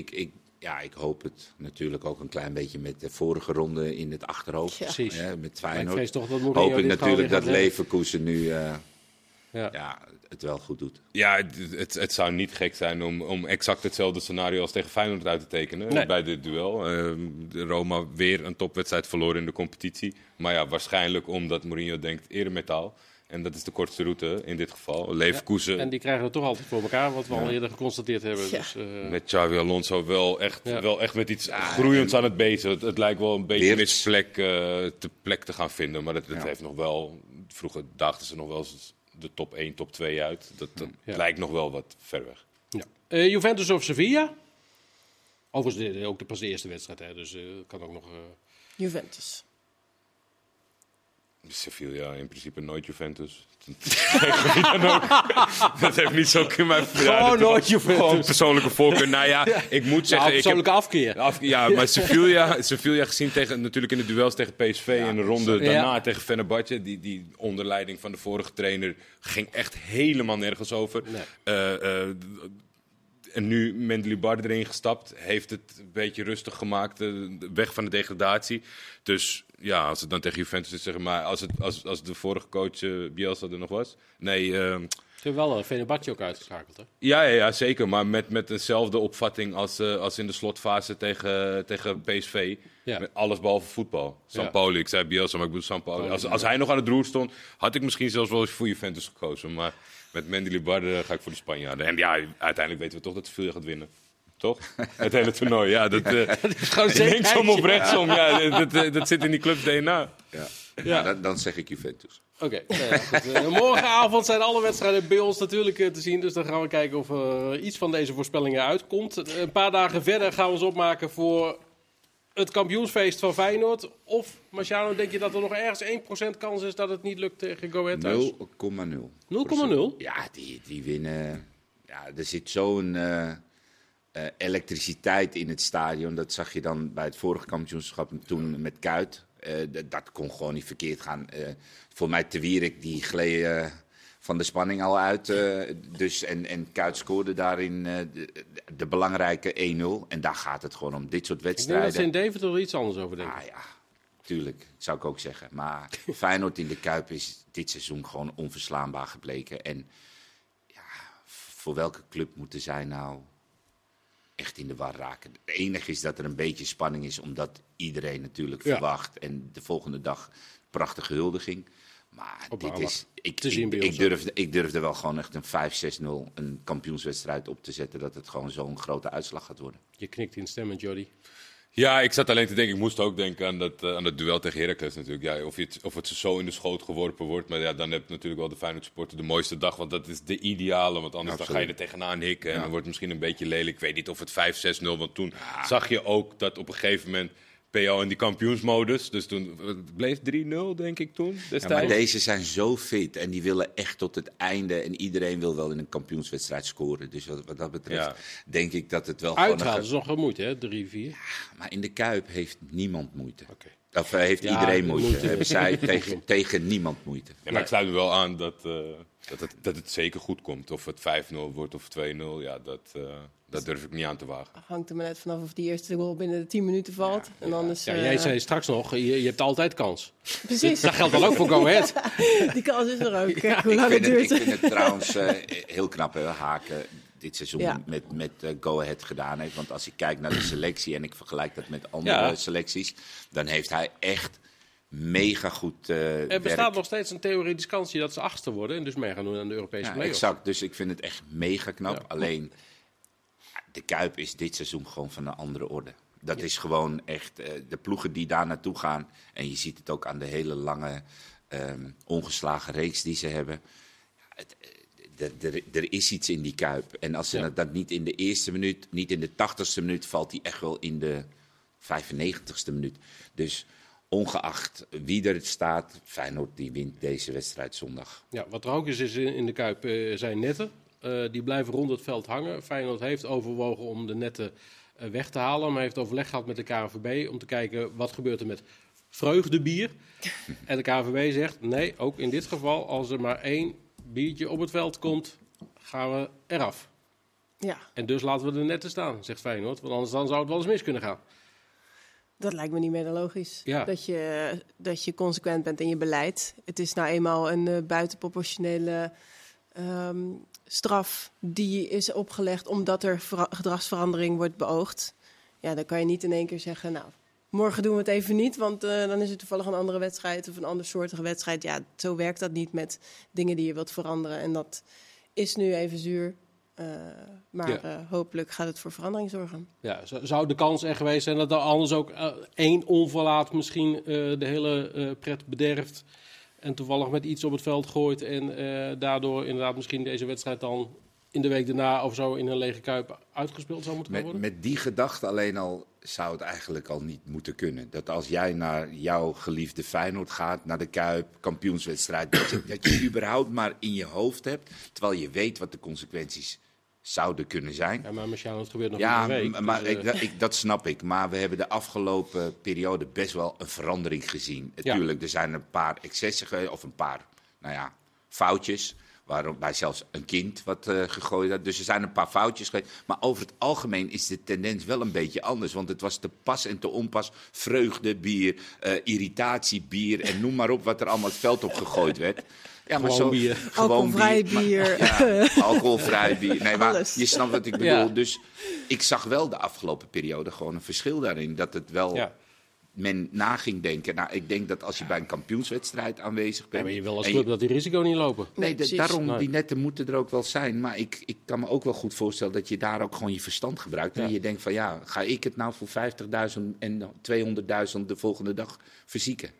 ik hoop het natuurlijk ook een klein beetje met de vorige ronde in het achterhoofd. Ja. Precies. Met Maar ik Feyenoord. vrees toch dat Mourinho Hoop ik dit gewoon natuurlijk weer dat gaat redden. Leverkusen nu Ja. het wel goed doet. Ja, het zou niet gek zijn om exact hetzelfde scenario als tegen Feyenoord uit te tekenen Nee. bij dit duel. De Roma weer een topwedstrijd verloren in de competitie. Maar ja, waarschijnlijk omdat Mourinho denkt eremetaal. En dat is de kortste route in dit geval. Leverkusen En die krijgen het toch altijd voor elkaar, wat we al eerder geconstateerd hebben. Ja. Dus, met Xavi Alonso wel echt met iets groeiends aan het bezig. Het lijkt wel een beetje Weerts. plek te gaan vinden. Maar dat heeft nog wel... Vroeger daagden ze nog wel eens de top 1, top 2 uit. Dat Ja. lijkt nog wel wat ver weg. ja. Juventus of Sevilla? Overigens ook pas de eerste wedstrijd, hè, dus kan ook nog... Juventus. Sevilla in principe nooit Juventus. Dat heeft niet zo in mijn Gewoon nooit Juventus. Gewoon persoonlijke voorkeur. Nou ja, ik moet zeggen... ik heb- persoonlijke afkeer. Ja, maar Sevilla gezien natuurlijk in de duels tegen PSV en de ronde daarna tegen Fenerbahce. Die onder leiding van de vorige trainer ging echt helemaal nergens over. Nee. En nu Mendilibar erin gestapt, heeft het een beetje rustig gemaakt, weg van de degradatie. Dus ja, als het dan tegen Juventus is, zeg maar, als de vorige coach Bielsa er nog was. Nee, Ze hebben wel Fenerbahce ook uitgeschakeld, hè? ja, zeker. Maar met dezelfde opvatting als in de slotfase tegen PSV. Ja. Met alles behalve voetbal. Sampaoli, ik zei Bielsa, maar ik bedoel Sampaoli. Als hij nog aan het roer stond, had ik misschien zelfs wel eens voor Juventus gekozen. Maar met Mendilibar ga ik voor de Spanjaarden. En ja, uiteindelijk weten we toch dat Sevilla gaat winnen. Toch? Het hele toernooi, ja. Dat is gewoon linksom of rechtsom, ja. Dat zit in die club's DNA. Ja. Nou, dan zeg ik Juventus. Oké. Morgenavond zijn alle wedstrijden bij ons natuurlijk te zien. Dus dan gaan we kijken of iets van deze voorspellingen uitkomt. Een paar dagen verder gaan we ons opmaken voor het kampioensfeest van Feyenoord. Of, Marciano, denk je dat er nog ergens 1% kans is dat het niet lukt tegen Go Ahead thuis? 0,0. Ja, die winnen. Ja, er zit zo'n elektriciteit in het stadion. Dat zag je dan bij het vorige kampioenschap toen met Kuyt. Dat kon gewoon niet verkeerd gaan. Voor mij Te Wierik, die gleed van de spanning al uit. En Kuyt scoorde daarin de belangrijke 1-0. En daar gaat het gewoon om. Dit soort wedstrijden. Ik denk dat ze in Deventer er iets anders over denken. Ah ja, tuurlijk. Zou ik ook zeggen. Maar Feyenoord in de Kuip is dit seizoen gewoon onverslaanbaar gebleken. En ja, voor welke club moeten zij nou echt in de war raken? Het enige is dat er een beetje spanning is, omdat iedereen natuurlijk verwacht. En de volgende dag prachtige huldiging. Maar dit is, ik durfde wel gewoon echt een 5-6-0 een kampioenswedstrijd op te zetten. Dat het gewoon zo'n grote uitslag gaat worden. Je knikt in stemmen, Jordi. Ja, ik zat alleen te denken, ik moest ook denken aan dat duel tegen Heracles natuurlijk. Ja, of het zo in de schoot geworpen wordt. Maar ja, dan heb je natuurlijk wel de Feyenoord supporter de mooiste dag. Want dat is de ideale, want anders dan ga je er tegenaan hikken. En dan wordt het misschien een beetje lelijk. Ik weet niet of het 5-6-0, want toen zag je ook dat op een gegeven moment PO in die kampioensmodus. Dus toen het bleef 3-0, denk ik toen, destijds. Ja, maar deze zijn zo fit en die willen echt tot het einde. En iedereen wil wel in een kampioenswedstrijd scoren. Dus wat dat betreft denk ik dat het wel Uitgaan is nog wel moeite, hè? 3-4. Ja, maar in de Kuip heeft niemand moeite. Okay. Of heeft iedereen moeite. Hebben zij tegen niemand moeite. Ja, maar ik sluit me wel aan dat het zeker goed komt. Of het 5-0 wordt of 2-0, ja, dat durf ik niet aan te wagen. Hangt er maar net vanaf of die eerste goal binnen de 10 minuten valt. Ja, en dan is, jij zei straks nog, je hebt altijd kans. Precies. Dat geldt dan ook voor Go Ahead. Die kans is er ook. Hoe lang het duurt. Ik vind het trouwens heel knap, hè, Haken dit seizoen met Go Ahead gedaan heeft. Want als ik kijk naar de selectie en ik vergelijk dat met andere selecties, dan heeft hij echt mega goed Er bestaat nog steeds een theoretische kans dat ze achtste worden en dus mee gaan doen aan de Europese play-offs. Exact, dus ik vind het echt mega knap. Ja. Alleen, de Kuip is dit seizoen gewoon van een andere orde. Dat is gewoon echt de ploegen die daar naartoe gaan. En je ziet het ook aan de hele lange ongeslagen reeks die ze hebben. Er is iets in die Kuip. En als ze dat niet in de eerste minuut, niet in de 80ste minuut, valt die echt wel in de 95ste minuut. Dus ongeacht wie er staat, Feyenoord die wint deze wedstrijd zondag. Ja, wat er ook is in de Kuip zijn netten. Die blijven rond het veld hangen. Feyenoord heeft overwogen om de netten weg te halen. Maar heeft overleg gehad met de KNVB om te kijken wat gebeurt er met vreugdebier. En de KNVB zegt nee, ook in dit geval als er maar 1 biertje op het veld komt, gaan we eraf. Ja. En dus laten we de netten staan, zegt Feyenoord. Want anders dan zou het wel eens mis kunnen gaan. Dat lijkt me niet meer dan logisch. Ja. Dat je consequent bent in je beleid. Het is nou eenmaal een buitenproportionele straf die is opgelegd omdat er gedragsverandering wordt beoogd. Ja, dan kan je niet in één keer zeggen, nou, morgen doen we het even niet, want dan is het toevallig een andere wedstrijd of een andersoortige wedstrijd. Ja, zo werkt dat niet met dingen die je wilt veranderen. En dat is nu even zuur. Maar hopelijk gaat het voor verandering zorgen. Ja, zou de kans er geweest zijn dat er anders ook 1 onverlaat misschien de hele pret bederft en toevallig met iets op het veld gooit en daardoor inderdaad misschien deze wedstrijd dan in de week daarna of zo in een lege Kuip uitgespeeld zou moeten worden? Met die gedachte alleen al zou het eigenlijk al niet moeten kunnen. Dat als jij naar jouw geliefde Feyenoord gaat, naar de Kuip, kampioenswedstrijd, dat je überhaupt maar in je hoofd hebt, terwijl je weet wat de consequenties zouden kunnen zijn. Ja, maar Marciano, het gebeurt nog een week. Ja, maar dat snap ik. Maar we hebben de afgelopen periode best wel een verandering gezien. Natuurlijk, er zijn een paar excessen of een paar foutjes waarbij zelfs een kind wat gegooid had. Dus er zijn een paar foutjes geweest. Maar over het algemeen is de tendens wel een beetje anders. Want het was te pas en te onpas. Vreugdebier, irritatiebier en noem maar op wat er allemaal het veld op gegooid werd. Ja, maar Gewoon bier. Alcoholvrij bier. Alcoholvrij bier. Nee, maar Alles. je snapt wat ik bedoel. Ja. Dus ik zag wel de afgelopen periode gewoon een verschil daarin. Dat het wel... Ja. Men na ging denken. Nou, ik denk dat als je bij een kampioenswedstrijd aanwezig Ja, bent... maar je wil als en club dat die risico niet lopen. Nee, precies. daarom, Nee. die netten moeten er ook wel zijn. Maar ik kan me ook wel goed voorstellen dat je daar ook gewoon je verstand gebruikt. En je denkt van ja, ga ik het nou voor 50.000 en 200.000 de volgende dag verzieken?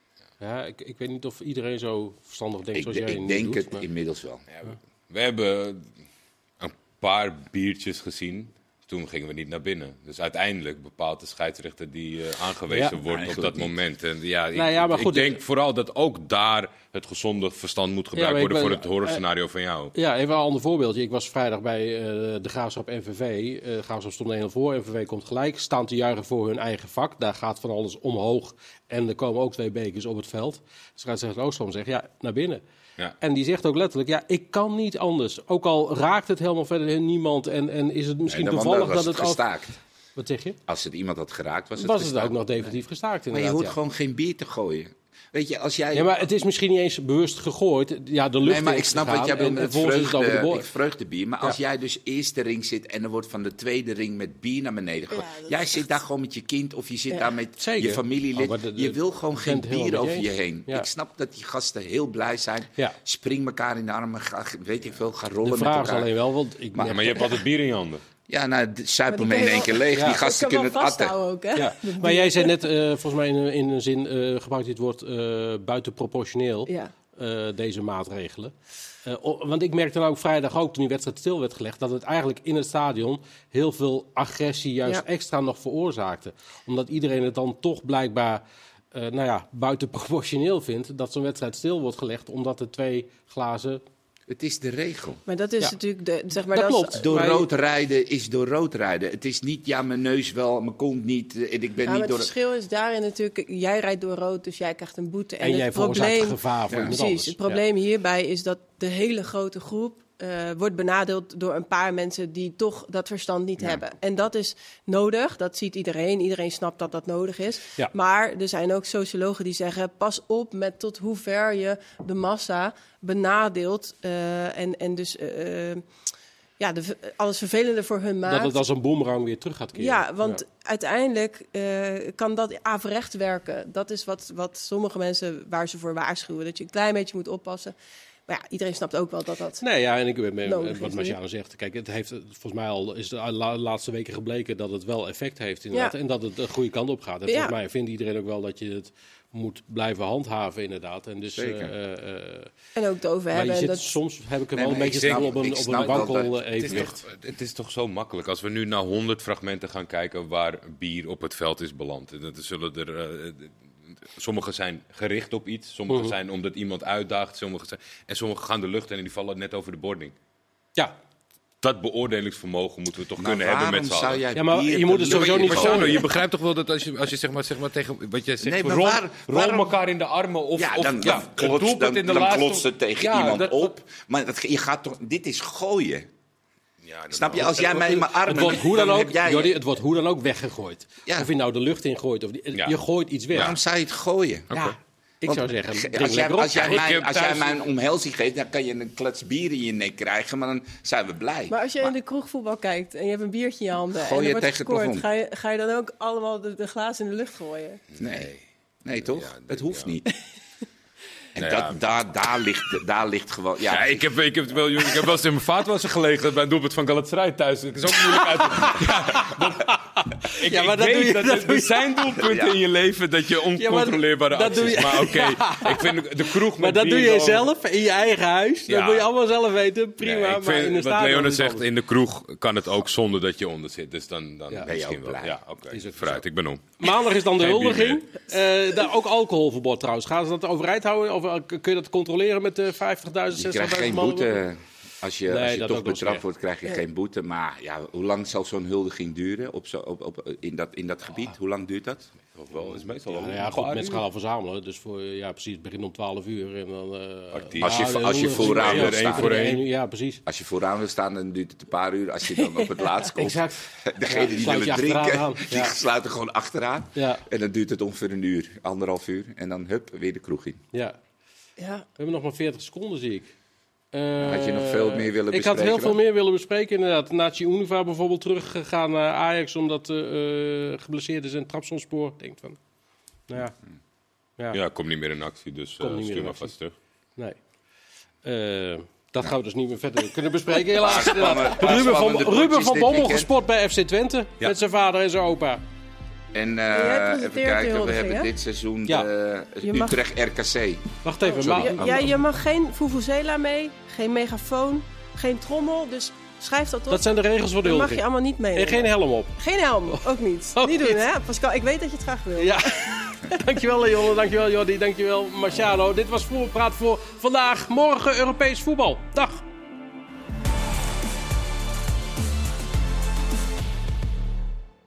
Ja, ik weet niet of iedereen zo verstandig denkt zoals jij Ik nu denk doet, het maar- inmiddels wel. We hebben een paar biertjes gezien. Toen gingen we niet naar binnen. Dus uiteindelijk bepaalt de scheidsrechter die aangewezen Ja, wordt op eigenlijk dat niet. moment. En ja, Nou ja, maar ik goed, denk vooral dat ook daar het gezonde verstand moet gebruikt maar ik worden voor ben- het horrorscenario van jou. Ja, even een ander voorbeeldje. Ik was vrijdag bij de Graafschap NVV. Graafschap stond 1-0 voor. NVV komt gelijk. Staan te juichen voor hun eigen vak. Daar gaat van alles omhoog. En er komen ook 2 bekers op het veld. Dus scheidsrechter Oostrom zegt, ja, naar binnen. Ja. En die zegt ook letterlijk, ja, ik kan niet anders. Ook al raakt het helemaal verder niemand. En is het misschien En dan toevallig was dat het het... gestaakt. Wat zeg je? Als het iemand had geraakt, was het Was het gestaakt. ook nog definitief gestaakt Maar je inderdaad. hoort ja. gewoon geen bier te gooien. Weet je, als jij... Ja, maar het is misschien niet eens bewust gegooid. Ja, de lucht Nee, maar in ik snap gegaan wat jij bedoelt en met vervolgens is het over de boord. vreugdebier. Maar als jij dus eerste ring zit en er wordt van de tweede ring met bier naar beneden gegooid. Ja, dat Jij is zit daar gewoon met je kind of je zit Ja. daar met Zeker. je familielid. Oh, maar Je wil gewoon geen ik ben het bier helemaal met over je je eens. heen. Ja. Ik snap dat die gasten heel blij zijn. Ja. Spring elkaar in de armen, ga, weet ik veel, ga rollen De met vraag is elkaar. alleen wel, want ik Maar je hebt altijd bier in je handen. Ja, nou, zuip Maar hem die in kun je één keer wel- leeg. Ja. Die Ik gasten kan wel kunnen het atten. vasthouden ook, hè? Ja. Maar jij zei net, volgens mij in een zin, gebruikt dit woord buitenproportioneel, Ja. deze maatregelen. Want ik merkte dan ook vrijdag ook, toen die wedstrijd stil werd gelegd, dat het eigenlijk in het stadion heel veel agressie juist extra nog veroorzaakte. Omdat iedereen het dan toch blijkbaar buitenproportioneel vindt dat zo'n wedstrijd stil wordt gelegd, omdat er 2 glazen... Het is de regel. Maar dat is Ja. natuurlijk de, zeg maar, Dat is- klopt. Door Maar- rood rijden is door rood rijden. Het is niet, ja, mijn neus wel, mijn kont niet. En ik ben Ja, maar niet het door... verschil is daarin natuurlijk, jij rijdt door rood, dus jij krijgt een boete. En jij het veroorzaakt probleem, gevaar voor iemand precies, anders. het probleem hierbij is dat de hele grote groep wordt benadeeld door een paar mensen die toch dat verstand niet hebben. En dat is nodig, dat ziet iedereen. Iedereen snapt dat dat nodig is. Ja. Maar er zijn ook sociologen die zeggen, pas op met tot hoe ver je de massa benadeelt. En dus alles vervelender voor hun maakt. Dat het als een boemerang weer terug gaat keren. Ja, want uiteindelijk kan dat averecht werken. Dat is wat sommige mensen waar ze voor waarschuwen. Dat je een klein beetje moet oppassen. Maar ja, iedereen snapt ook wel dat dat... Nee, ja, en ik ben Nodig wat is Marciano zegt. Kijk, het heeft volgens mij al is de laatste weken gebleken dat het wel effect heeft inderdaad. Ja. En dat het de goede kant op gaat. En Ja. volgens mij vindt iedereen ook wel dat je het moet blijven handhaven inderdaad. En dus, Zeker. En ook te over maar hebben. je en zit, dat... soms heb ik er Nee, wel een maar beetje ik snel snap- op ik een snap wel dat- wankel Het is, evenwicht. het is toch zo makkelijk als we nu naar 100 fragmenten gaan kijken waar bier op het veld is beland. En dat zullen er, sommige zijn gericht op iets, sommige zijn omdat iemand uitdaagt, en sommige gaan de lucht in en die vallen net over de boarding. Ja, Dat beoordelingsvermogen moeten we toch Maar kunnen hebben waarom met z'n zou allen. jij Ja, maar bier je moet de het sowieso lucht niet in gooien. Marciano, je begrijpt toch wel dat als je zeg maar tegen wat jij zegt, Nee, maar rol waarom- elkaar in de armen of Ja, dan het klotst doelpunt in de laatste... klotst het tegen Ja, iemand dat- op. Maar je gaat toch... Dit is gooien. Ja, dat- Snap je? Als jij mij in mijn armen... het wordt hoe dan ook, heb jij- Jordi, het wordt hoe dan ook weggegooid. Ja. Of je nou de lucht in gooit of Ja. je gooit iets weg. Waarom zou je het gooien? Ja, ik Want zou zeggen, drink als jij, lekker op. als jij, Ik mij, heb als jij thuis- mij een omhelzing geeft, dan kan je een klets bier in je nek krijgen, maar dan zijn we blij. Maar als je in de kroegvoetbal kijkt en je hebt een biertje in je handen Gooi en je er wordt tegen het gescoord, plafond. ga je dan ook allemaal de glazen in de lucht gooien? Nee, toch? Ja, het hoeft ja. niet. En Nou ja. daar ligt gewoon... Ja, Ja, ik heb wel eens in mijn vaatwasser gelegen bij een doelpunt van Galatasaray thuis. Het is ook moeilijk uit. Ja, maar dat weet doe je- dat dat er doe je- zijn doelpunten in je leven dat je oncontroleerbare dat doe acties. je- Maar oké, ik vind de kroeg met Maar dat bier doe je wel- zelf in je eigen huis. Dat Ja. moet je allemaal zelf weten. Prima. Nee, ik maar in vind, de wat stadion Leone is het zegt, anders. in de kroeg kan het ook zonder dat je onder zit. Dus dan Ja. Ben je misschien ook wel. blij. Ja, oké. Is ook Vooruit, zo. ik ben om. Maandag is dan de Geen bier huldiging. Daar ook alcoholverbod trouwens. Gaan ze dat overeind houden? Of kun je dat controleren met 50.000, 60.000 je krijgt geen man? boete. Als je dat toch ook wel betrapt slecht. wordt, krijg je geen boete. Maar ja, hoe lang zal zo'n huldiging duren in dat gebied? Hoe lang duurt dat? Toch wel, is meestal wel Nou ja, goed, mensen gaan al verzamelen. Dus precies, het begint om 12 uur. En dan, Als je vooraan wil één staan. voor één. Ja, precies. Als je vooraan wil staan, dan duurt het een paar uur. Als je dan op het laatst komt, Exact. degene die sluit je willen achteraan drinken, aan. die sluiten gewoon achteraan. Ja. En dan duurt het ongeveer een uur, 1,5 uur. En dan weer de kroeg in. Ja. Ja. We hebben nog maar 40 seconden, zie ik. Had je nog veel meer willen Ik had heel bespreken veel dan? meer willen bespreken, inderdaad. Naci Univa bijvoorbeeld teruggegaan naar Ajax omdat geblesseerd is in het Trabzonspor. Denkt van, nou ja. Ja, komt niet meer in actie, dus Komt niet meer stuur in maar actie. vast terug. Nee. Dat gaan we dus niet meer verder kunnen bespreken, helaas. Paar Ruben spannende van potjes dit Bommel weekend. gespot bij FC Twente met zijn vader en zijn opa. En jij even presenteert de kijken, we huldiging, hebben hè? dit seizoen Ja. Je mag- Utrecht RKC. Wacht even, sorry. maar, Je mag geen vuvuzela mee, geen megafoon, geen trommel. Dus schrijf dat op. dat zijn de regels voor de Dat mag je huldiging. allemaal niet meenemen. En geen helm op. Geen helm, ook niet. Ook niet doen, niet. hè? Pascal, ik weet dat je het graag wil. Ja, dankjewel Leon, dankjewel Jordi, dankjewel Marciano. Dit was Voetbalpraat voor vandaag. Morgen Europees voetbal. Dag.